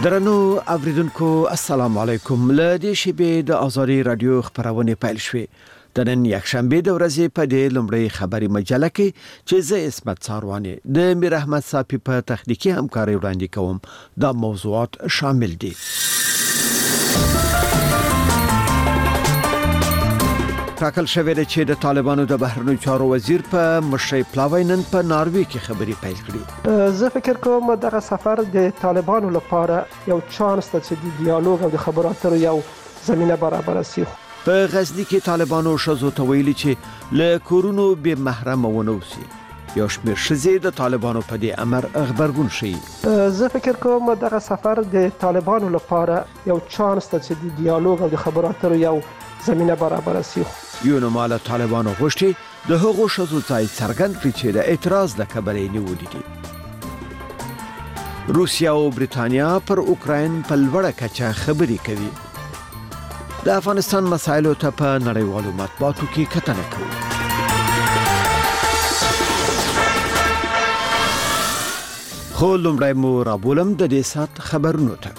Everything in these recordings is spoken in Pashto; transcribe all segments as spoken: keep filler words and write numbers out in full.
درنو اوریدونکو السلام علیکم. له دې شیبې د آزادي رادیو خبرونه پیل شوې. د نن یکشنبه د ورځې په دې لومړی خبري مجله کې چې زه اسمت ساروانی د میر احمد صافي په تخنیکی همکاري وړاندې کوم. دا موضوعات شامل دي: ټاکل شوې ده چې د طالبانو د بهرنیو چارو وزیر په مشرۍ پلاوی نن په ناروې کې خبري پیل کړې. زه فکر کوم دغه سفر د طالبانو لپاره یو چانس دی چې د ډیالوګ او د خبرو اترو یو زمينه برابر شي. په غزنی کې طالبانو شزو ته ویلي چې له کورونو به محرم ونوسي. یو شمېر ښځې د طالبانو په دې امر خبرګون شي. زه فکر کوم دغه سفر د طالبانو لپاره یو چانس دی چې د ډیالوګ او د خبرو اترو یو زمينه برابر شي. یو نو مال طالبانو غوښتي د هغو شزو ځای څرګند کړي چې د اعتراض د کبلې نیولې دي. روسیا او برېټانیا پر اوکراین په لوړه کچه خبري کوي. د افغانستان مسایلو ته په نړیوالو مطبوعاتو کې کتنه کوي. خو لومړی مو رابولم د دې سات خبرونو ته.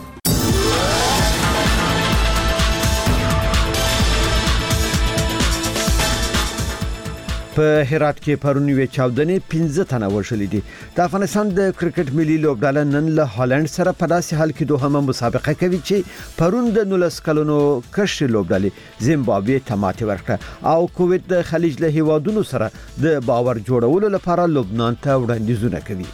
په هرات کې پرون یو چاودنې پنځه تنه وشلې دي. د افغانستان د کرکټ ملي لوبډله نن له هالند سره په داسې حال کې دوهمه مسابقه کوي چې پرون د نولس کلونو کشر لوبډلې زیمبابوې ته ماتې ورکړه او کویت د خلیج له هیوادونو سره د باور جوړولو لپاره لبنان ته وړاندیزونه کوي.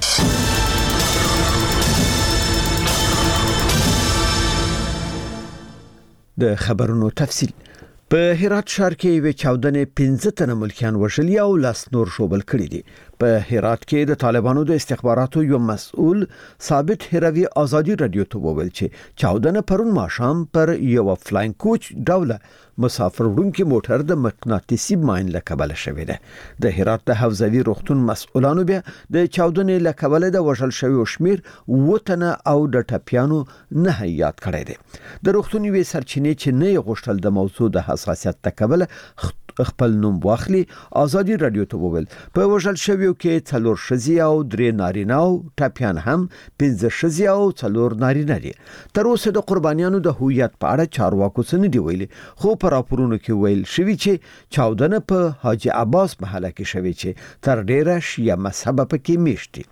د خبرونو تفصیل. په هرات ښار کې یو چاودنې پنځه تنه ملکیان وشلي او لاس نور شوبل کړي دي. په هرات کې د طالبانو د استخباراتو یو مسؤل ثابت هروي آزادي رادیو ته وویل چې چاودنه پرون ماښام پر یو فلاین کوچ ډوله مسافر وړونکي موټر د مقناطیسي ماین له کبله شوې ده. د هرات د حوزوي روغتون مسؤلانو بیا د چاودنې له کبله د وژل شوی شمیر وټنه او د ټپیانو نه یاد کړی دی. د روغتون وی سرچینې چې نه غوښتل د موضوع د حساسیت تکبله خپل نوم واخلي آزادي رادیو ته وویل په وژل شویو کې څلور ښځې او درې نارینه او ټپیان هم پنځه ښځې او څلور نارینه دي. تر اوسه د قربانیانو د هویت په اړه چارواکو څه نه دی ویلي، خو په راپورونو کې ویل شوی چې چاودنه په حاجی عباس محله کې شوی چې تر ډیره شیعه مذهب پکې میشتي.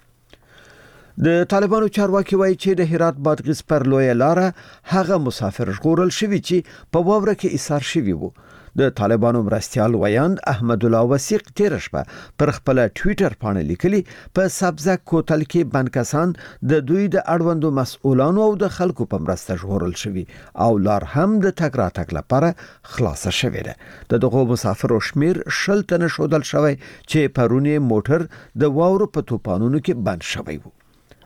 د طالبانو چارواکي وایي چې د هرات بادغیس پر لوی لار هغه مسافر ژغورل شوی چې په واوره کې ایثار شوی وو. د طالبانو مرستيال ویاند احمد الله وثیق تیر شپه پر خپل ټوئیټر باندې لیکلي په سبزه کوتل کې بنکسان د دوی د اړوندو مسؤلانو او د خلکو په مرسته ژغورل شوی او لار هم د تګ راتګ لپاره خلاصه شوی ده. د دغو مسافرو شمیر شل تنه شودل شوی چې پرونی موټر د واورو په توپانونو کې بند شوی وو.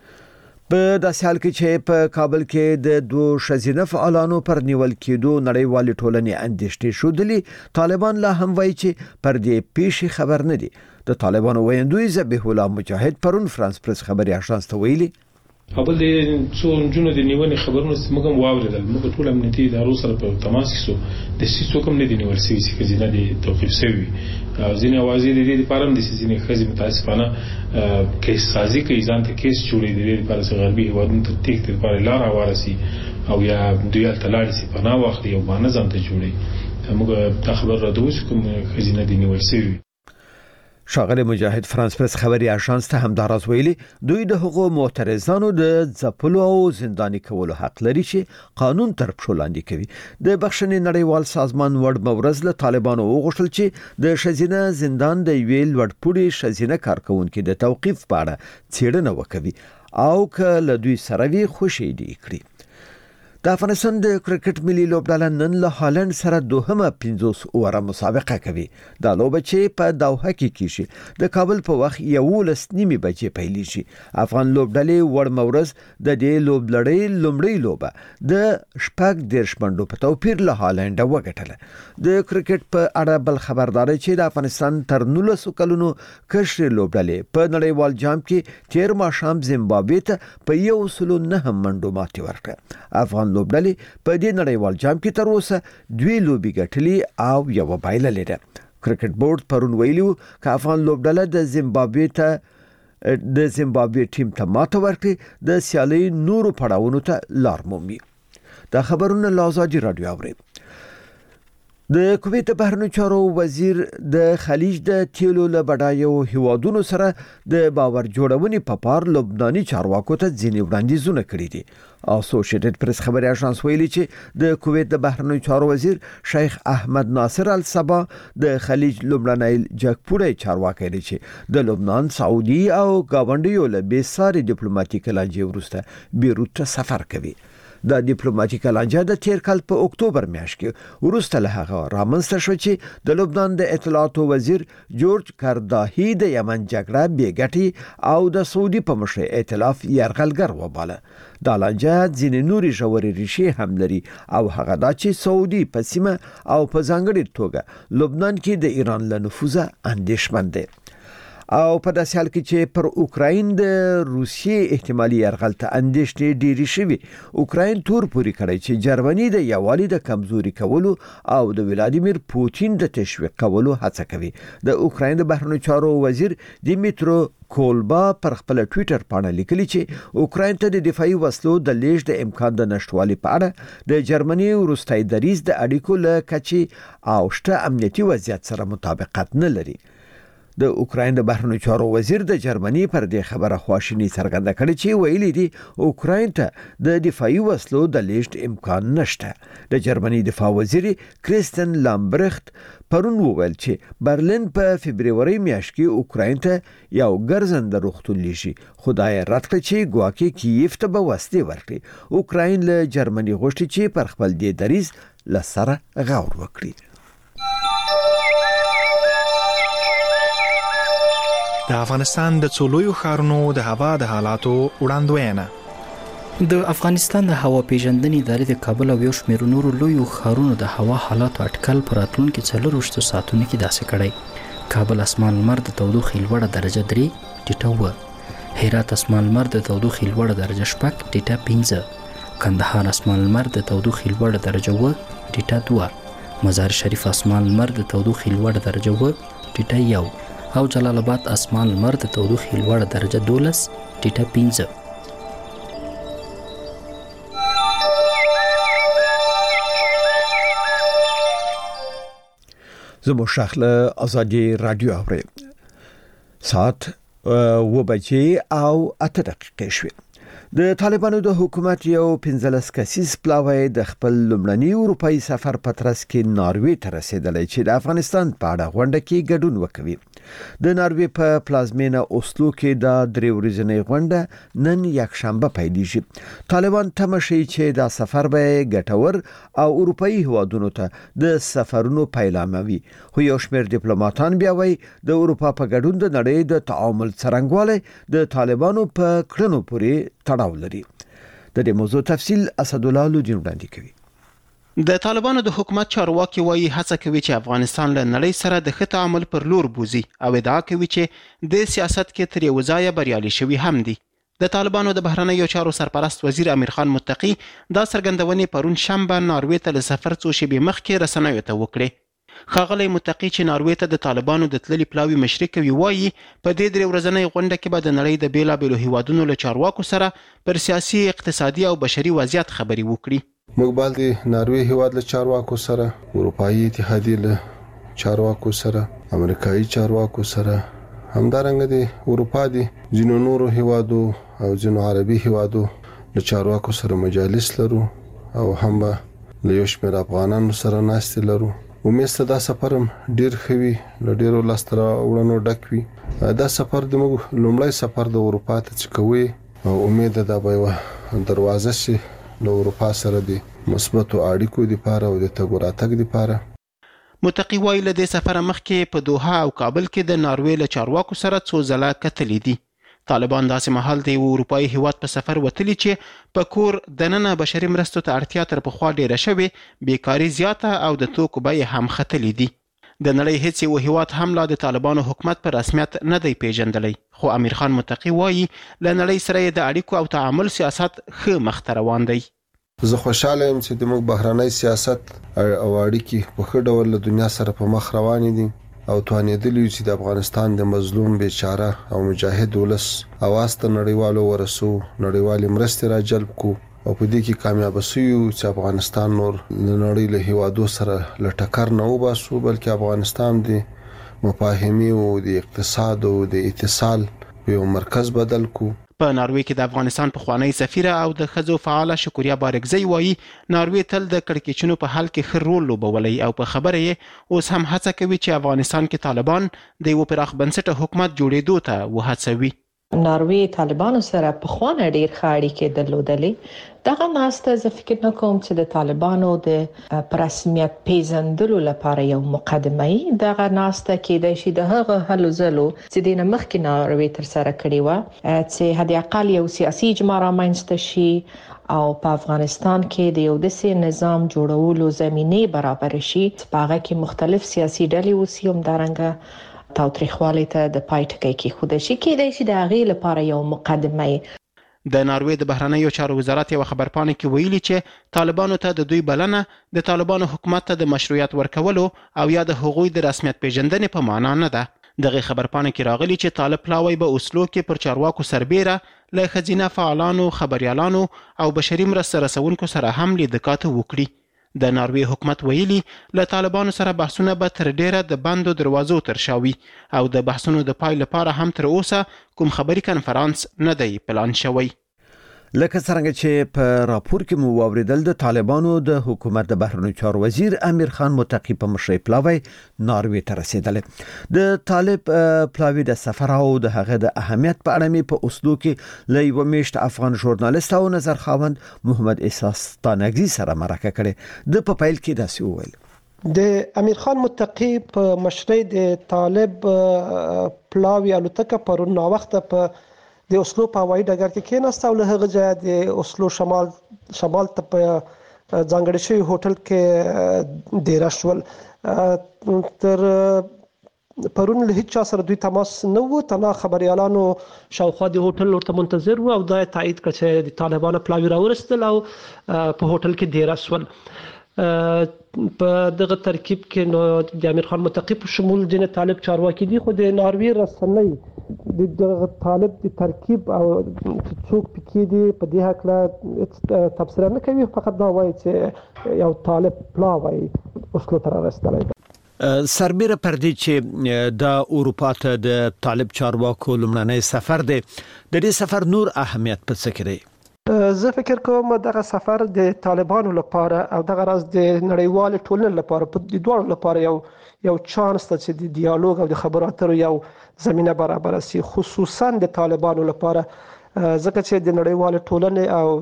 په داسې حال کې چې په کابل کې د دوه ښځینه فعالانو پر نیول کېدو نړیوالې ټولنې اندېښنې ښودلې، طالبان لا هم وایي چې پر دې پیښې خبر نه دي. د طالبانو ویاندوی ذبیح الله مجاهد پرون فرانس پریس خبري اژانس ته ویلي اول د څو جنونو د نیونې خبرونه موږ هم واوریدل. موږ ټول امنیتي ادارو سره په تماس کې سو د سیسو کوم نه دی نیول شوی چې خزینه دي توقيف شوی او ځینې اوازې د دې لپاره هم د سیسینې خزي متاسفانه کیس سازي کوي، ځان ته کیس جوړي د دې لپاره چې غربي هیوادونو ته تېښتې لپاره لار وارسي او یا دوی تلاړي سي پناه واخلي او باندې ځان ته جوړي. موږ دا خبر را دوی کوم خزینه دي نیول شوی. شاغلی مجاهد فرانس پریس خبري اژانس ته هم دراز ویلي دوی د حقوقو معترضانو د ځپلو او زنداني کولو حق لري چې قانون تر پښو لاندې کوي. د بخښنې نړیوال سازمان وړ مورز له طالبانو وغوښتل چې د ښځینه زندان د یوې لوړپوړي ښځینه کارکونکو د توقيف په اړه څېړنه وکړي او که له دوی سره وي خوشي دي کړي. د افغانستان د کرکټ ملي لوبډله نن له هالند سره دوهمه پنځوس اوره مسابقه کوي. دا لوبه چې په دوحه کې کیږي د کابل په وخت یولس نیمې بجې پیلیږي. افغان لوبډلې وړ مورز د دې لوبلړۍ لومړی لوبه د شپږ دیرش منډو په توپیر له هالند وګټله. د کرکټ په اړه بل خبرداري چې د افغانستان تر نولس کلونو کشر لوبډلې په نړیوال جام کې تیر ماښام زیمبابوې ته په یو سلو نه منډو ماتې ورکړه. افغان لوبډلې په دې نړیوال جام کې تر اوسه دوی لوبي ګټلې او یو بایللې ده. کرکټ بورډ پرون ویلو ک افغان لوبډله د زیمبابوې ته د زیمبابوې ټیم ته ماته ورکړي د سیالي نورو پړاوونو ته لار مومي. دا خبرونه له آزادي رادیو اوري. د کویت بهرنیو چارو وزیر د خلیج د تیلو له بډایو هیوادونو سره د باور جوړونې په پار لبناني چارواکو ته ځینې وړاندیزونه کړي دي. اسوسییټډ پریس خبري اژانس ویلي چې د کویت د بهرنیو چارو وزیر شیخ احمد ناصر الصبا د خلیج لومړنی جګپوړی چارواکي دی چې د لبنان، سعودي او گاونډیو له بیساري ډیپلوماټیک لانجې وروسته بیروت ته سفر کوي. د ډیپلوماټیک لانجه د تیر کال په اکتوبر میاشت کې وروسته له هغه رامنځته شو چې د لبنان د اطلاعاتو وزیر جورج کرداهی د یمن جګړه بیګټي او د سعودي په مشرۍ ائتلاف یرغلګر وباله. دا لانجه ځینې نوري ژورې ریښې هم لري او هغه دا چې سعودي په سیمه او په ځانګړي توګه لبنان کې د ایران له نفوذه اندېښمن دی. او په داسې حال کې چې پر اوکراین د روسیې احتمالي یرغل ته اندېښنې ډېرې شوي، اوکراین تور پوري کړی چې جرمني د یووالي د کمزوري کولو او د ولادیمیر پوتین د تشویق کولو هڅه کوي. د اوکراین د بهرنیو چارو وزیر دیمیترو کولبا پر خپل ټوئیټر باندې لیکلي چې اوکراین ته د دفاعي وسلو د لیږد د امکان د نشټوالي په اړه د جرمني وروستي دریځ د اړیکو له کچې او شته امنیتي وضعیت سره مطابقت نه لري. د اوکراین د بهرنیو چارو وزیر د جرمني پر دې خبره خواشینی څرګنده کړې چې ویلي دي اوکراین ته د دفاعي وسلو د لیږد امکان نشته. د جرمني دفاع وزیر کریستن لامبرخت پرون وویل چې برلین په فبرवरी میاشت کې اوکراین ته یو ګرځنده روغتون لیږي، خدای رد کړ چې ګواکې کیف ته به وسلې ورکړي. اوکراین له جرمني غوښتي چې پر خپل دې دریځ له سره غور وکړي. د افغانستان د څولویو ښارونو د هوا د حالاتو وړاندوینه. د افغانستان د هوا پیژندنې ادارې د کابل او یو شمېر نورو لویو ښارونو د هوا حالاتو اټکل پر راتلونکي څلورویشتو ساعتونو کې داسې کړی. کابل اسمان لمر د تودوخې لوړه درجه درې ټیټه اوه، هرات اسمان لمر د تودوخې لوړه درجه شپږ ټیټه پنځه، کندهار اسمان لمر د تودوخې لوړه درجه اوه ټیټه دوه، مزار شریف اسمان لمر د تودوخې لوړه درجه اوه ټیټه یو او جلال آباد اسمان لمر د تودوخې لوړه درجه دولس ټیټه پنځه. زمو شخله آزادی رادیو اوري. ساعت و بجې او اته دقیقې شوې. د طالبانو د حکومت یو پنځلس کسیز پلاوی د خپل لومړني اروپایي سفر په ترڅ کې ناروې ته رسیدلی چې د افغانستان په اړه غونډه کې ګډون وکوي. د ناروې په پلازمینه اوسلو کې دا درې ورځنۍ غونډه نن یکشنبه پیلېږي. طالبان تمه شي چې دا سفر به ګټور او اروپایي هیوادونو ته د سفرونو پیلامه وي، خو یو شمېر ډیپلوماټان بیا وایي د اروپا په ګډون د نړۍ د تعامل څرنګوالی د طالبانو په کړنو پورې تړاو لري. د دې موضوع تفصیل اسدالله لودین وړاندې کوي. د طالبانو د حکومت چارواکي وایي هڅه کوي چې افغانستان له نړۍ سره د ښه تعامل پر لور بوزي او ادعا کوي چې د سیاست کې تر یو ځایه بریالي شوي هم دي. د طالبانو د بهرنیو چارو سرپرست وزیر امیر خان متقی دا څرګندونې پرون شنبه ناروې ته له سفر څو شېبې مخکې رسنیو ته وکړې. ښاغلی متقی چې ناروې ته د طالبانو د تللي پلاوي مشري کوي وایي په دې درې ورځنۍ غونډه کې به د نړۍ د بېلابېلو هیوادونو له چارواکو سره پر سیاسي، اقتصادي او بشري وضعیت خبرې وکړي. موږ باید د ناروې هیواد له چارواکو سره، اروپایي اتحادیې له چارواکو سره، امریکایي چارواکو سره، همدارنګه د اروپا د ځینو نورو هیوادو او ځینو عربي هیوادو له چارواکو سره مجالس لرو او هم به له یو شمېر افغانانو سره ناستې لرو. امید ته دا سفر هم ډېر ښه وي، له ډېرو لاسته راوړنو ډک وي. دا سفر د موږ لومړی سفر د اروپا ته چې کوي او امید ده دا به یوه دروازه شي له اروپا سره د مثبتو اړیکو لپاره او د تګ راتګ لپاره. متقی وایي له دې سفره مخکې په دوحه او کابل کې د ناروې له چارواکو سره څو ځله کتلي دي. طالبان داسې مهال د یو اروپایي هیواد په سفر وتلي چې په کور دننه بشري مرستو ته اړتیا تر پخوا ډیره شوې، بیکاري زیاته او د توکو بیې هم ختلي دي. د نړۍ هیڅ یو هیواد هم لا د طالبانو حکومت په رسمیت نه دی پیژندلی، خو امیر خان متقی وایي له نړۍ سره یې د اړیکو او تعامل سیاست ښه مخته روان دی. زه خوشاله یم چې د موږ بهرنی سیاست او اړیکې په ښه ډول له دنیا سره په مخ روانې دي. او توانېدلی چې د افغانستان د مظلوم بیچاره او مجاهد ولس اواز ته نړیوالو ورسو، نړیوالې مرستې را جلب کو او په دې کې کامیاب شو چې افغانستان نور نړۍ له هیوادو سره لټکر نه وباسو، بلکې افغانستان د مفاهمي او د اقتصاد او د اتصال یو مرکز بدل کو. په ناروې کې د افغانستان پخوانی سفیره او د ښځو فعاله شکوریا بارکزی وایي ناروې تل د کړکېچونو په حل کې ښه رول لوبولی او په خبره یې اوس هم هڅه کوي چې افغانستان کې طالبان د یو پراخ بنسټه حکومت جوړېدو ته وهڅوي. ناروې طالبانو سره په خوانه ډیر ښه اړیکې درلودلې. دغه ناسته زه فکر نه کوم چې د طالبانو د رسمیت پیژندلو لپاره یو مقدمه ای. دغه ناسته کېدای شي د هغه هلو ځلو چې د مخکې ناروې تر سره کړې و چې حد اقل یو سیاسي اجماع رامنځته شي او په افغانستان کې د یو داسې نظام جوړولو زمینه برابر شي چې په هغه کې مختلف سیاسي ډلې اوسي، همدارنګه تاوتریخوالي ته د پای ټکی کېښودل شي. کېدای شي د هغې لپاره یو مقدمه ای. د ناروې د بهرنیو چارو وزارت یو خبرپاڼه کې ویلي چې طالبانو ته د دوی بلنه د طالبانو حکومت ته د مشروعیت ورکولو او یا د هغوی د رسمیت پیژندنې په معنا نه ده. دغه خبرپاڼه کې راغلي چې طالب پلاوی به اوسلو کې پر چارواکو سربیره له ښځینه فعالانو، خبریالانو او بشري مرسته رسونکو سره هم لیدکات وکړي. د ناروې حکومت ویلي له طالبانو سره بحثونه به تر ډیره د بندو دروازو تر شاوي او د بحثونو د پای لپاره هم تر اوسه کوم خبري کنفرانس نه دی پلان شوی. لکه څنګه چې په راپور کې مو واوریدل د طالبانو د حکومت د بهرنیو چارو وزیر امیر خان متقی په مشرۍ پلاوی ناروې ته رسیدل. د طالب پلاوی د سفر او د هغه د اهمیت په اړه مې په اوسلو کې له یو میشت افغان ژورنالیست او نظر خاوند محمد احساس ستانګزی سره مرکه کړې. د په پیل کې داسې وویل د امیر خان متقی په مشرۍ د طالب پلاوی الوتکه پرون نا وخت په د اوسلو په هوایي ډګر کې کېناسته او له هغه ځایه د اوسلو شمال شمال ته په ځانګړي شوي هوټل کې ډیره شول. تر پرون له هیڅ چا سره دوی تماس نه و، تنها خبريالانو شاوخوا د هوټل ورته منتظر وو او دا تایید کړ چې د طالبانو پلاوی راورسېدل او په هوټل کې ډیره شول. په دغه ترکیب کې نو د امیر خان متقی په شمول ځینې طالب چارواکي دي، خو د ناروې رسنۍ د طالب د ترکیب او څوک پکې دي په دې هکله تبصره نه کوي، فقط دا وایي چې یو طالب پلاوی اوسلو ته رسېدلی. سربیره پر دې چې د اروپا ته د طالب چارواکو لومړنی سفر دی، د دې سفر نور اهمیت په څه کې دی؟ زه فکر کوم دغه سفر د طالبانو لپاره او دغه راز د نړیوال ټولنې لپاره په دې دوه لپاره یو یو چانس ته چې د ډیالوګ او د خبرو اترو یو زمينه برابر شي، خصوصا د طالبانو لپاره، ځکه چې د نړیوال ټولنې او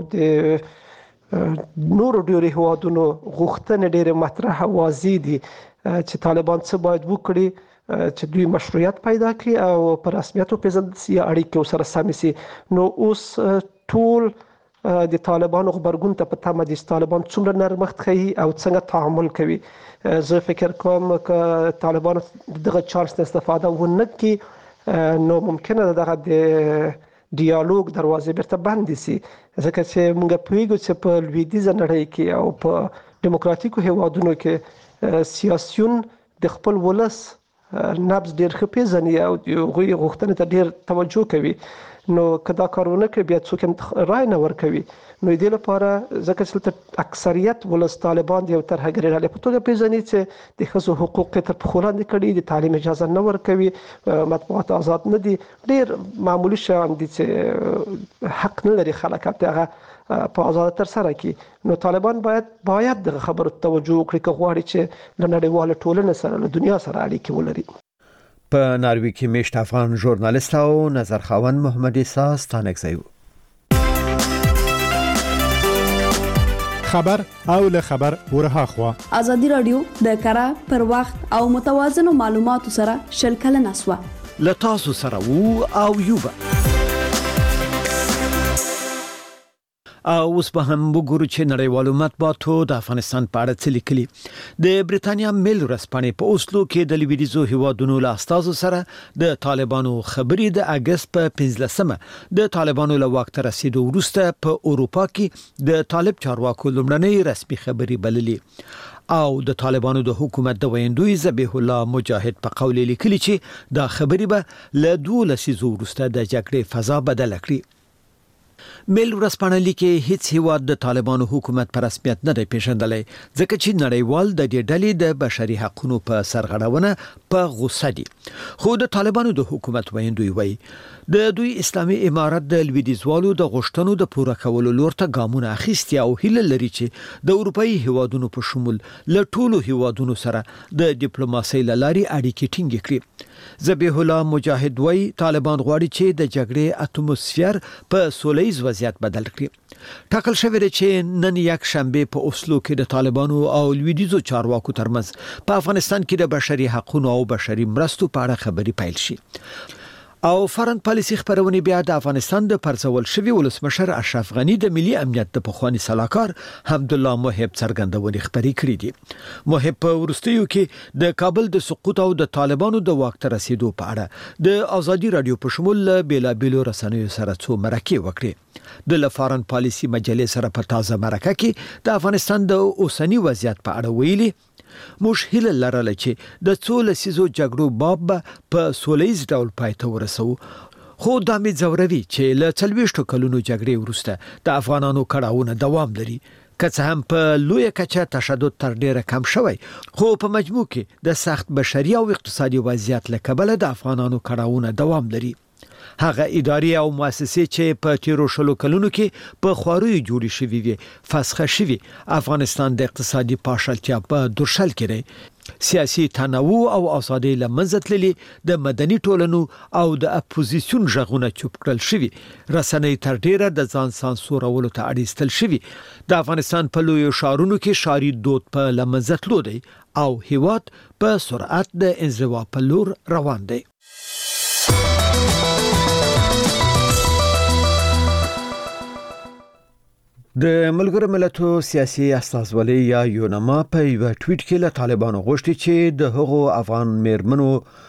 د نورو ډیرو هوادونو غوښتنې ډېر مطرح واضح دي چې طالبان څه باید وکړي چې دوی مشروعیت پیدا کړي او پر رسمیت وپېژندل شي، اړیکې ورسره سمې شي. نو اوس ټول د طالبانو غبرګون ته په تمه دي چې طالبان څومره نرمښت ښیي او څنګه تعامل کوي. زه فکر کوم چې طالبانو دغه چانس ته استفاده ونه کړي نو ممکنه ده دغه د ډیالوګ دروازې بیرته بندې شي، ځکه چې موږ پوهیږو چې په لویدیځه نړۍ کې او په دیموکراتیکو هیوادونو کې سیاسیون د خپل ولس نبض ډېر ښه پېژني او هغوی غوښتنې ته ډېر توجه کوي. نو که دا کارونه کوي بیا څوک رای نه ورکوي. نو دې لپاره ځکه چې اکثریت ولس طالبان د یو ترهګرۍ ډلې په توګه پېژني چې د ښځو حقوق تر پښو لاندې کړي، د تعلیم اجازه نه ورکوي، مطبوعات آزاد نه دي، ډېر معمولي شیان دي چې حق نه لري خلک هغه په آزاد تر سره کړي. نو طالبان باید باید دغه خبرو توجه وکړي که غواړي چې له نړیوال ټولنې سره له دنیا سره اړیکې ولري. په ناروې کې میشت افغان ژورنالیست او نظر خاوند محمد احساس ستانګزی و. خبر او له خبر ورها خوا ازادي رادیو د کره پر وخت او متوازن معلوماتو سره شلکل نسوه له تاسو سره وو او یوبا او اوس به هم وګورو چې نړیوالو مطبوعاتو د افغانستان په اړه څه لیکلي. د بریتانیا میل ورځپاڼې په اوسلو کې د لویدیځو هیوادونو له استازو سره د طالبانو خبرې د اگست په پنځلسمه د طالبانو له واک ته رسیدو وروسته په اروپا کې د طالب چارواکو لومړنۍ رسمي خبرې بللې او د طالبانو د حکومت د ویندوی ذبیح الله مجاهد په قول لیکلي چې دا خبرې به له دوه لسیزو وروسته د جګړې فضا بدل کړي. میل ورځپاڼه لیکي هیڅ هیواد د طالبانو حکومت پر رسمیت نه دی پیژندلی ځکه چې نړیوال د دې ډلې د بشري حقوقو په سرغړونه په غوسه دي. خو د طالبانو د حکومت ویندوی وایي د دوی اسلامي امارت د لویدیځوالو د غوښتنو د پوره کولو لور ته ګامونه اخیستي او هیله لري چې د اروپאי هیوادونو په شمول له ټولو هیوادونو سره د ډیپلوماسۍ لارې اړیکې ټینګې کړي. ذبیح الله مجاهد وایي طالبان غواړي چې د جګړې اتموسفیر په سولهییز وضعیت بدل کړي. ټاکل شوی دی چې نن یک شنبه په اوسلو کې د طالبانو او لویدیځو چارواکو ترمنځ په افغانستان کې د بشري حقوقو او بشري مرستو په اړه خبرې پیل شي. او فارن پالیسي خبرونه بیا د افغانستان د پرځول شوی ولسمشر اشرف غنی د ملي امنیت د پخوانی سلاکار حمدالله محب څرګندونې خبرې کړې دي. محب په ورستیو کې د کابل د سقوط او د طالبانو د واک ته رسیدو په اړه د ازادي رادیو په شمول بیلا بیلو رسنیو سره څو مرکې وکړې. د فارن پالیسي مجلې سره په تازه مرکه کې د افغانستان د اوسنی وضعیت په اړه ویلي موږ هیله لرله چې د څو لسیزو جګړو باب په سولهییز ډول پای ته ورسو. خو دا مې ځوروي چې له څلوېښتو کلونو جګړې وروسته د افغانانو کړاوونه دوام لري. که څه هم په لوی کچه تشدد تر ډیره کم شوی خو په مجموع کې د سخت بشري او اقتصادي وضعیت له کبله د افغانانو کړاوونه دوام لري. هغه اداري او مؤسسې چې په تیرو شلو کلونو کې په خواروي جوړې شوې وي فسخه شوي افغانستان د اقتصادي پاشلتیا په درشل کې دی. سیاسي تنوع او ازادي له منځه تللي د مدني ټولنو او د اپوزیسیون ژغونه چوپ کړل شوي. رسنۍ تر ډیره د ځان سانسورولو ته اړیستل شوي. د افغانستان په لویو ښارونو کې ښاري دود په لمنځه تلو دی او هیواد په سرعت د انزوا په لور روان دی. د ملګرو ملتونو سیاسي استازولۍ یا یونما په یو ټویټ کې له طالبانو غوښتي چې د هغو افغان میرمنو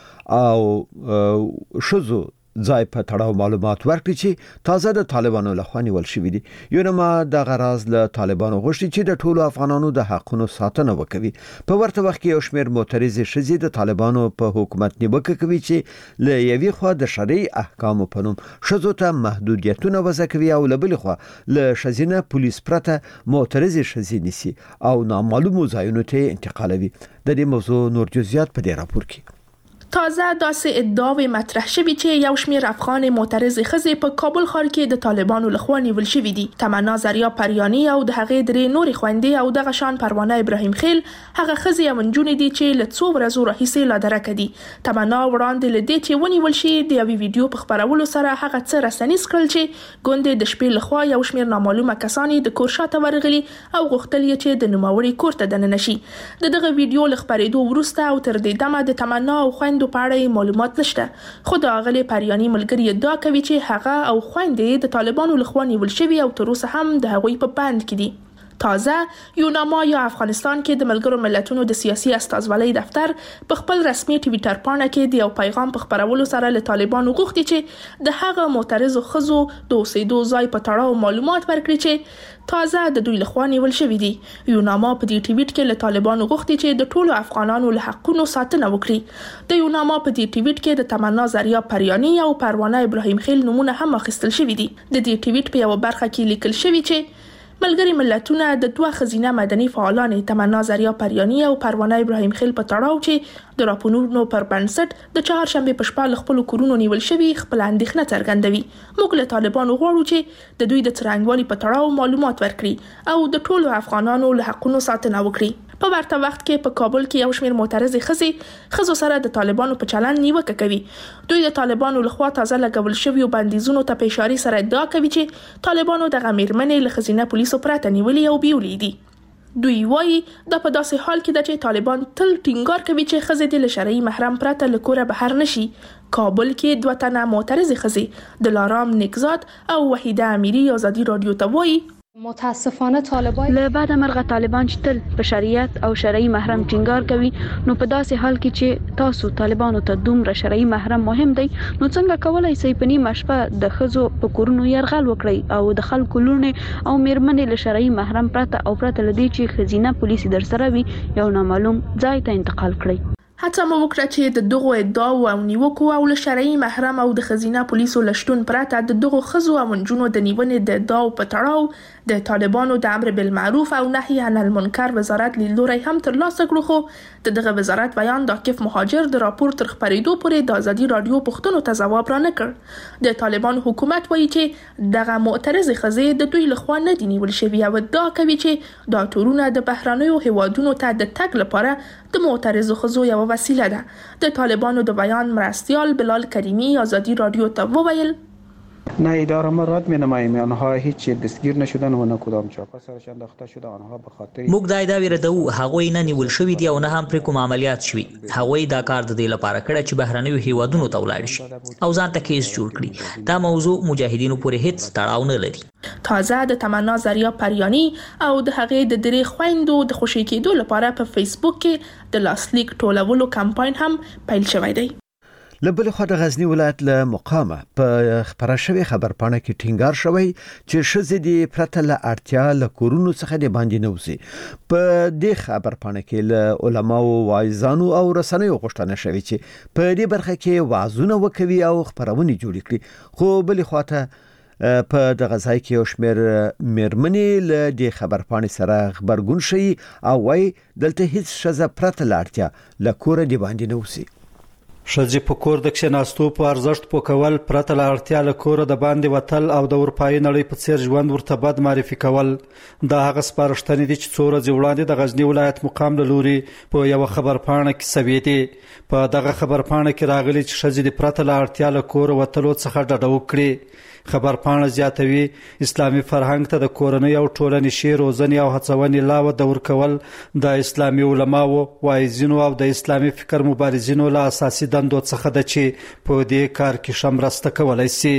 او شذو ځای په تړاو معلومات ورکړي چې تازه د طالبانو لخوا نیول شوی دي. یونما د غراز له طالبانو غوښتي چې د ټولو افغانانو د حقونو ساتنه وکړي. په ورته وخت کې یو شمېر معترضې ښځې د طالبانو په حکومت نیوکه کوي چې له یوې خوا د شرعي احکامو په نوم ښځو ته محدودیتونه وضع کوي او له بلې خوا له ښځینه پولیس پرته معترضې ښځې نیسي او نامعلومو ځایونو ته انتقالوي. د دې موضوع نور جزئیات په دې راپور کې. تازه داسې ادعاوې مطرح شوي چې یو شمېر افغان معترض ښځې په کابل ښار کې د طالبانو لخوا نیول شوي دي. تمنا زریا پریانی او د هغې درې نورې خويندې او دغه شان پروانه ابراهیم خیل هغه ښځې او نجونې دي چې له څو ورځو راهیسې لا درکه دي. تمنا وړاندې له دې چې ونیول شي د یوې ویډیو په خپرولو سره هغه څه رسنیز کړل چې ګوندې د شپې لخوا یو شمېر نامعلومه کسان د کور شاته ورغلي او غوښتل یې چې د نوموړي کور ته دننه شي. د دغه ویډیو له خپرېدو وروسته او تر دې دمه د تمنا او خويندو په اړه معلومات نشته. خو د اغلې پریانی ملګری ادعا کوي چې هغه او خويندې د طالبانو لخوا نیول شوي او تر اوسه هم د هغوی په بند کې دي. تازه یوناما یا افغانستان کې د ملګرو ملتونو د سیاسي استازولۍ دفتر په خپل رسمي ټویټر پاڼه کې د یو پیغام په خپرولو سره له طالبانو غوښتي چې د هغه معترضو ښځو د اوسېدو ځای په تړاو معلومات ورکړي چې تازه د دوی لخوا نیول شوي دي. یوناما په دې ټویټ کې له طالبانو غوښتي چې د ټولو افغانانو له حقونو ساتنه وکړي. د یوناما په دې ټویټ کې د تمنا زریا پریانی او پروانه ابراهیم خیل نمونه هم اخیستل شوي دي. د دې ټویټ په یو برخه کې لیکل شوي چې ملګری ملتونه د دوه خزینه مدني فعالان تمنا زریا پریانی او پروانه ابراهیم خیل په تړاو چې د راپورونو پر بنسټ د چهارشنبه په شپه له خپل کورونو نیول شوي خپل اندېښنه څرګندوي. موږ له طالبانو غواړو چې د دوی د څرنګوالي په تړاو معلومات ورکړي او د ټولو افغانانو له حقونو ساتنه وکړي. په ورته وخت کې په کابل کې یو شمېر معترضې ښځې ښځو سره د طالبانو په چلند نیوکه کوي. دوی د طالبانو لخوا تازه لګول شویو بندیزونو ته په اشاره سره ادعا کوي چې طالبانو دغه میرمنې له ښځینه پولیسو پرته نیولې او بیولې دي. دوی وایي دا په داسې حال کې ده چې طالبان تل ټینګار کوي چې ښځې د له شرعي محرم پرته له کوره بهر نشي. کابل کې دوه تنه معترضې ښځې دلارام نیکزاد او وحیده امیری ازادي رادیو ته وایي متاسفانه طالبان له بعد مرغه طالبان چې تل په شریعت او شرعي محرم ټینګار کوي، نو په داسې حال کې چې تاسو طالبانو ته دومره شرعي محرم مهم دی، نو څنګه کولای شئ په نیمه شپه د ښځو په کورونو یرغل وکړئ او د خلکو لوڼې او میرمنې له شرعي محرم پرته او پرته له دې چې ښځینه پولیس در سره وي یو نامعلوم ځای ته انتقال کړئ؟ هڅه مو وکړه چې د دغو ادعاو او نیوکو او له شرعي محرم او د ښځینه پولیسو له شتون پرته د دغو ښځو او نجونو د نیونې د ادعاو په تړاو د طالبانو د امر بالمعروف او نهي عن المنکر وزارت لیدلوری هم ترلاسه کړو، خو د دغه وزارت بیان د عاکف مهاجر د راپور تر خپرېدو پورې د ازادي راډیو پوښتنو ته ځواب را نه کړ. د طالبانو حکومت وایي چې دغه معترضې ښځې د دوی لخوا نه دي نیول شوي او ادعا کوي چې دا تورونه د بهرنیو هیوادونو ته د تګ لپاره د معترضو ښځو یوه وسیله ده. د طالبانو د بیان مرستیال بلال کریمی ازادی رادیو ته وویل: نه، اداره ما رد می‌نماییم. آنها هیچ دستگیر نشدن و نه کدام چاپه سرشان انداخته شده. آنها به خاطر موږ دا ادعا ویردو هغوی نه نیول شوي دي او نه هم پرې کوم عملیات شوي. هغوی دا کار د دې لپاره کړی چې بهرنیو هیوادونو ته ولاړ شي او ځان ته کیس جوړ کړي. دا موضوع مجاهدینو پورې هیڅ تړاو نه لري. تازه د تمنا زریا پریانی او د هغې د درې خويندو د خوشي کېدو لپاره په فیسبوک کې د لاسلیک ټولولو کمپاین هم پیل شوی دی. لبل خو د غزنی ولایت له مقامه په خبره شوی خبرپاڼه کې ټینګار شوی چې شزې دی پرته له اړتیا له کورونو څخه دی باندې نوځي. په دې خبرپاڼه کې له علماو، واعظانو او رسنیو غوښتنه شوی چې په دې برخه کې وعظونه وکوي او خبرونه جوړ کړي. خو بل خواته په دغه ځای کې یو شمېر میرمنې له دې خبرپاڼې سره خبرګون شي او وايي دلته هیڅ ښځه پرته له اړتیا له کوره دی باندې نوځي. ښځې په کور د کښېناستو په ارزښت پوکول، پرته له اړتیا له کوره د باندې وتل او د اروپایي نړۍ په څیر ژوند ورته بد معرفي کول، دا هغه سپارښتنې دي چې څو ورځې وړاندې د غزني ولایت مقام له لوري په یوه خبرپاڼه کې سوي دي. په دغه خبرپاڼه کې راغلي چې ښځې د پرته له اړتیا له کوره وتلو څخه ډډه وکړي. خبرپاڼه زیاتوي اسلامي فرهنګ ته د کورنۍ او ټولنې ښې روزنې او هڅونې لا وده ورکول د اسلامي علماو، واعظینو او د اسلامي فکر مبارزینو له اساسي دندو څخه ده چې په دې کار کې ښه مرسته کولی شي.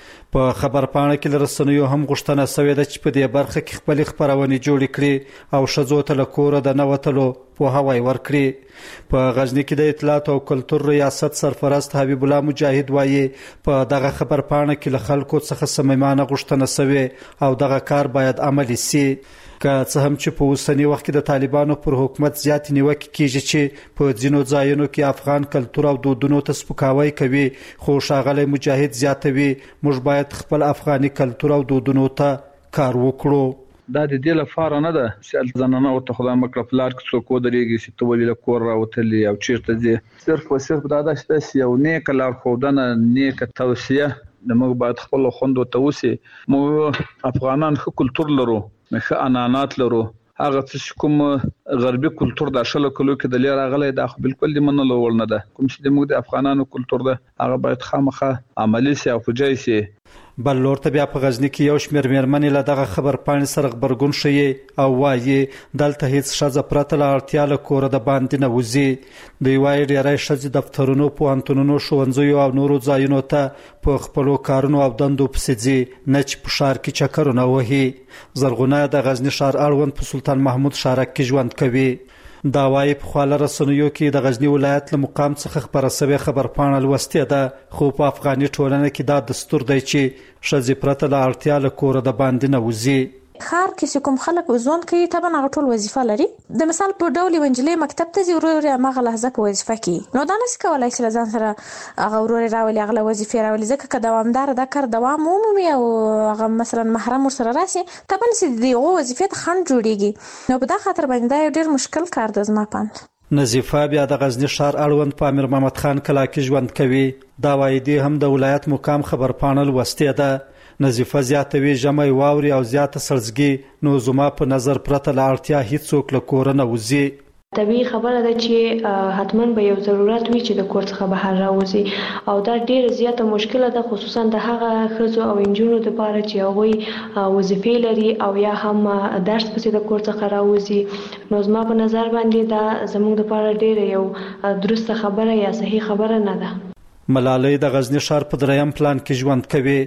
په خبرپاڼه کې له رسنیو هم غوښتنه شوې ده چې په دې برخه کې خپلې خپرونې جوړې کړي او ښځو ته له کوره د نه وتلو پوهاوی ورکړي. په غزني کې د اطلاعات او کلتور ریاست سرپرست حبیب الله مجاهد وایي په دغه خبرپاڼه کې له خلکو څخه صمیمانه غوښتنه شوې او دغه کار باید عملي شي. که څه هم چې په اوسني وخت کې د طالبانو پر حکومت زیات نیوکې کیږي چې په ځینو ځایونو کې افغان کلتور او دودونو ته سپکاوی کوي، خو ښاغلی مجاهد زیاتوي موږ باید خپل افغاني کلتور او دودونو ته کار وکړو. دا د دې لپاره نه ده چې زنانه ورته خدای مکړه پلار کې څوک ودرېږي چې ته ولې له کور راوتلې او چیرته ځې. صرف او صرف دا ده چې یو نیک لارښودنه، نیکه توصیه د موږ باید خپلو خویندو ته وشي. موږ افغانان ښه کلتور لرو، ښه عنعنات لرو. هغه څه کوم غربي کلتور د شلو کلو کې د لیر راغلی دا خو بالکل د منلو وړ نه ده. کوم چې موږ د افغانانو کلتور ده هغه باید خامخا عملي شي او پوجای شي. بل لور ته بیا په غزني کې یو شمېر میرمنې له دغه خبرپاڼې سره غبرګون ښیي او وایي دلته هیڅ ښځه پرته له اړتیا له کوره د باندې نه وځي. دوی وایي ډېری ښځې دفترونو، پوهنتونونو، ښوونځیو او نورو ځایونو ته په خپلو کارونو او دندو پسې ځي، نه چې په ښار کې چکرونه وهي. زرغونه د غزني ښار اړوند په سلطان محمود شارک کې ژوند کوي. دا وایي په خواله رسنیو کې د غزني ولایت له مقام څخه خبره شوې خبرپاڼه لوستې ده، خو په افغاني ټولنه کې دا دستور دی چې ښځې پرته له اړتیا له کوره د باندې نه وځي. خار کې کوم خلک ژوند کوي طبعا هغه ټول وظیفه لري. د مثال په ډول ونجلې مکتب ته ځي، ورور یې هغه لحظه په وظیفه کې، نو دا نشي کولای چې ځان سره هغه ورور راولي، هغه وظیفه راولي، ځکه که دوامدار دا کار دوام ومومي او هغه مثلا محرم ورسره راشي طبعا چې دغه وظیفه ته خنډ جوړیږي. نو په دا خاطر باندې دا ډېر مشکل کار دی زما پاند. نظیفه بیا د غزني ښار اړوند په امیر محمد خان کلا کې ژوند کوي. دا وایي دی هم د ولایت مقام خبرپاڼه لوستې ده. نظیفه زیاتوي ژمی واوري او زیاته سړزګي، نو زما په نظر پرته له اړتیا هیڅوک له کوره نه وځي. طبیعي خبره ده چې حتما به یو ضرورت وي چې د کور څخه بهر راوځي او دا ډېره زیاته مشکله ده، خصوصا د هغه ښځو او نجونو دپاره چې هغوی وظیفې لري او یا هم درس پسې د کور څخه راوځي. نو زما په نظر باندې دا زموږ دپاره ډېره یو درسته خبره یا صحیح خبره نه ده. ملالۍ د غزني ښار په دریم پلان کې ژوند کوي.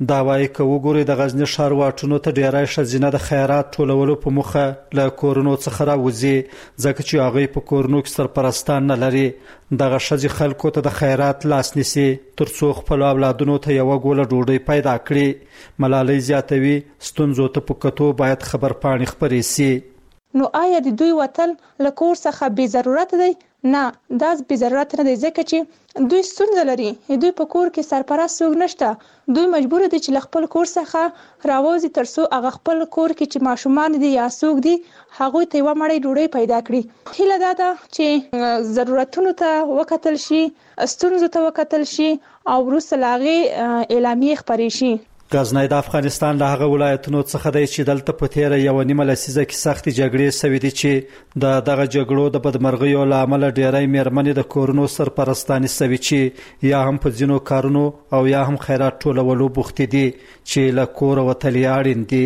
دا وایي که وګورئ د غزني ښار واټونو ته ډیری ښځینه د خیرات ټولولو په موخه له کورونو څخه راوځي، ځکه چې هغوی په کورونو کې سرپرستان نه لري. دغه ښځې خلکو ته د خیرات لاس نیسي تر څو خپلو اولادونو ته یوه ګوله ډوډۍ پیدا کړي. ملالۍ زیاتوي ستونزو ته په کتو باید خبرپاڼې خپرې سي. نو آیا د دوی وتل له کور څخه بې ضرورت دی؟ نه، دا بې ضرورت نه دی، ځکه چې دوی ستونزه لري. دوی په کور کې سرپرست څوک نشته. دوی مجبور دي چې له خپل کور څخه راوځي تر څو هغه خپل کور کې چې ماشومان دي یا څوک دي هغوی ته یوه مړۍ ډوډۍ پیدا کړي. هیله دا ده چې ضرورتونو ته وکتل شي، ستونزو ته وکتل شي او وروسته له هغې اعلامیې خپرې شي. غزنی د افغانستان له هغه ولایتونو څخه دی چې دلته په تیره یوه نیمه لسیزه کې سختې جګړې سوي دي چې د دغه جګړو د بدمرغیو له امله ډیری میرمنې د کورونو سرپرستانې سوي چې یا هم په ځینو کارونو او یا هم خیرات ټولولو بوختې دي چې له کوره وتل یې اړین دي.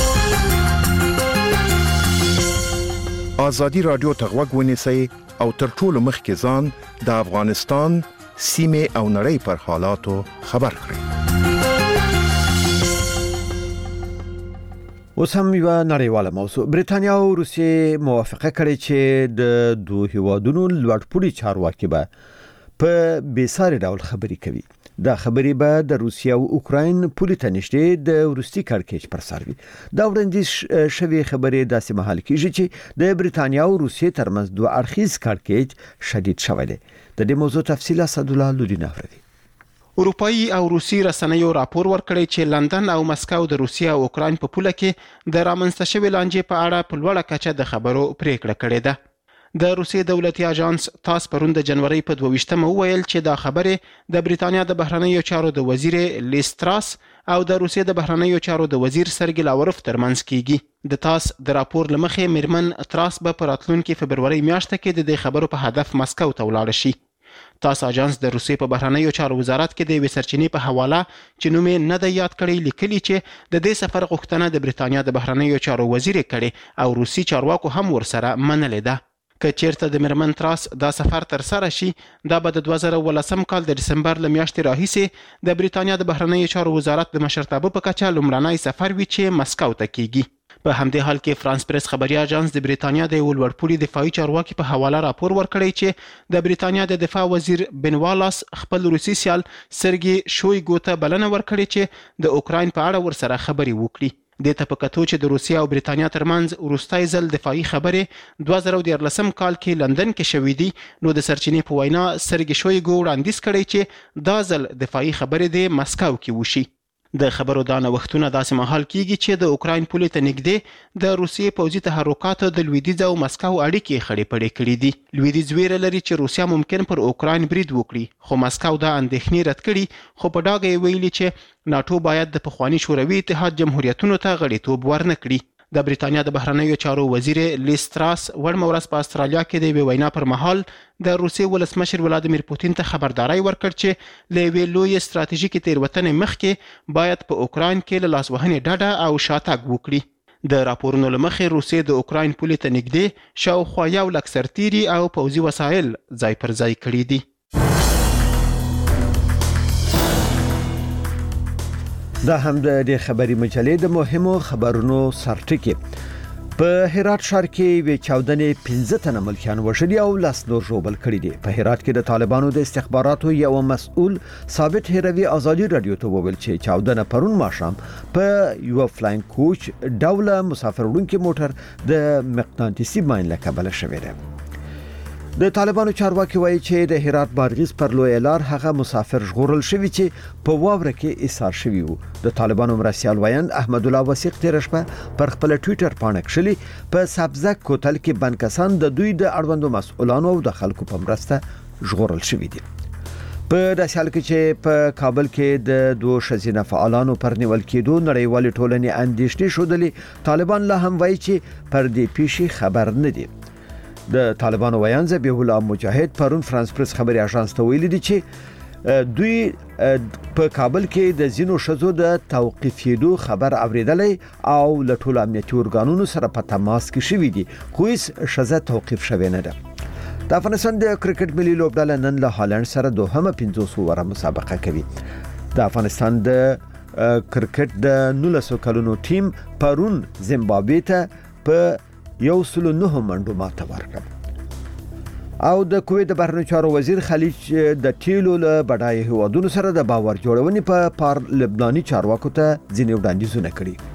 ازادي راډیو ته غوږ ونیسئ او تر ټولو مخکې ځان د افغانستان سیمې او نړۍ پر حالاتو خبر کړئ. اوس هم یو نړیواله موضوع. بریتانیا او روسیې موافقه کړې چې د دوه هیوادونو لوړپوړي چارواکي به په بېساري ډول خبرې کوي. دا خبرې به د روسیې او اوکراین پولې ته نږدې د وروستي کړکېچ پر سر وي. دا وړاندیز شوې خبرې داسې مهال کېږي چې د بریتانیا او روسیې ترمنځ دوه اړخیز کړکېچ شدید شوی دی. د دې موضوع تفصیل اسدالله لودین اوري. اروپایي او روسي رسنیو راپور ورکړی چې لندن او مسکو د روسیې او اوکراین په پوله کې د رامنځته شوې لانجې په اړه په لوړه کچه د خبرو پریکړه کړې ده. د روسیې دولتي اژانس تاس پرون د جنوري په دوه ویشتمه وویل چې دا خبرې د بریتانیا د بهرنیو چارو د وزیر لیز تراس او د روسیې د بهرنیو چارو د وزیر سرګی لاوروف ترمنځ کیږي. د تاس د راپور لمخې میرمن تراس به په راتلونکي فبروري میاشت کې د دې خبرو په هدف مسکو ته ولاړ شي. تاس اژانس د روسیې په بهرنیو چارو وزارت کې د یوې سرچینې په حواله چې نوم یې نه دی یاد کړی لیکلي چې د دې سفر غوښتنه د بریتانیا د بهرنیو چارو وزیر کړي او روسي چارواکو هم ورسره منلې ده. که چیرته د میرمن تراس دا سفر تر سره شي، دا به د دوه زره ولسم کال د دسمبر له میاشتې راهیسې د بریتانیا د بهرنیو چارو وزارت د مشرتابه په کچه لومړنی سفر وي چې مسکو ته کیږي. په همدې حال کې فرانس پریس خبري اژانس د بریتانیا د یو لوړپوړي دفاعي چارواکي په حواله راپور ورکړی چې د بریتانیا د دفاع وزیر بن والاس خپل روسي سیال سرګي شویګو ته بلنه ورکړې چې د اوکراین په اړه ورسره خبرې وکړي. د ته په کتو چې د روسیې او بریتانیا ترمنځ وروستی ځل دفاعي خبرې دوه زره دیارلسم کال کې لندن کې شوې دي، نو د سرچینې په وینا سرګي شویګو وړاندیز کړی چې دا ځل دفاعي خبرې د مسکو کې وشي. د خبرو دا نوښتونه داسې مهال کیږي چې د اوکراین پولې ته نږدې د روسیې پوځي تحرکاتو د لویدیځ او مسکو اړیکې خړې پړې کړې دي. لویدیځ ویره لري چې روسیا ممکن پر اوکراین برید وکړي، خو مسکو دا اندېښنې رد کړي، خو په ډاګه یې ویلي چې ناټو باید د پخواني شوروي اتحاد جمهوریتونو ته غړیتوب ورنه کړي. د بریتانیا د بهرنیو چارو وزیر لیز تراس وړمه ورځ په استرالیا کې د یوې وینا پر مهال د روسیې ولسمشر ولادیمیر پوتین ته خبرداری ورکړ چې له یوې لویې ستراتیژیکې تېروتنې مخکې باید په اوکراین کې له لاسوهنې ډډه او شاتګ وکړي. د راپورونو له مخې روسیې د اوکراین پولې ته نږدې شاوخوا یو لک سرتیري او پوځي وسایل ځای پر ځای کړي دي. دا هم د دې خبري مجلې د مهمو خبرونو سرټکی. په هرات ښار کې وی چاودنې پنځه تنه ملکیان وشلي او لاس نور ژوبل کړي دي. په هرات کې د طالبانو د استخباراتو یو مسؤل ثابت هروي ازادي رادیو ته وویل چې چاودنه پرون ماښام په یو فلاین کوچ ډوله مسافر وړونکي موټر د مقناطیسي ماین له کبله شوې ده. د طالبانو چارواکي وایي چې د هرات بادغیس پر لوی لار هغه مسافر ژغورل شوی چې په واوره کې ایثار شوی وو. د طالبانو مرستیال وایند احمد الله وثیق تیر شپه پر خپل ټوئیټر باندې کښلي په سبزه کوتل کې بند کسان د دوی د اړوندو مسؤلانو او د خلکو په مرسته ژغورل شوی دي. په داسې حال کې چې په کابل کې د دوه ښځینه فعالانو پر نیول کېدو نړیوال ټولنې اندېښنې شودلې. طالبان لا هم وایي چې پر دې پیښې خبر نه دي. د طالبانو ویان ذبیح الله مجاهد پرون فرانس پریس خبري اژانس ته ویلي دي چې دوی په کابل کې د زینو شزو د توقیفیدو خبر اوریدلې او له ټولو امنیتي ارګانونو سره په تماس کې شوي دي، خو هیڅ شزه توقیف شوی نه ده. د افغانستان د کرکټ ملي لوبډله نن له هالند سره دوهمه پنځوس اووره مسابقه کوي. د افغانستان د کرکټ د نولس کلونو ټیم پرون زیمبابوې ته په یو سل نه منډو ماته ورکړه. او د کویت د بهرنیو چارو وزیر خلیج د ټیلو له بډای هیوادونو سره د باور جوړونې په پارلماني چارواکو ته ځینې وړاندیزونه کړي.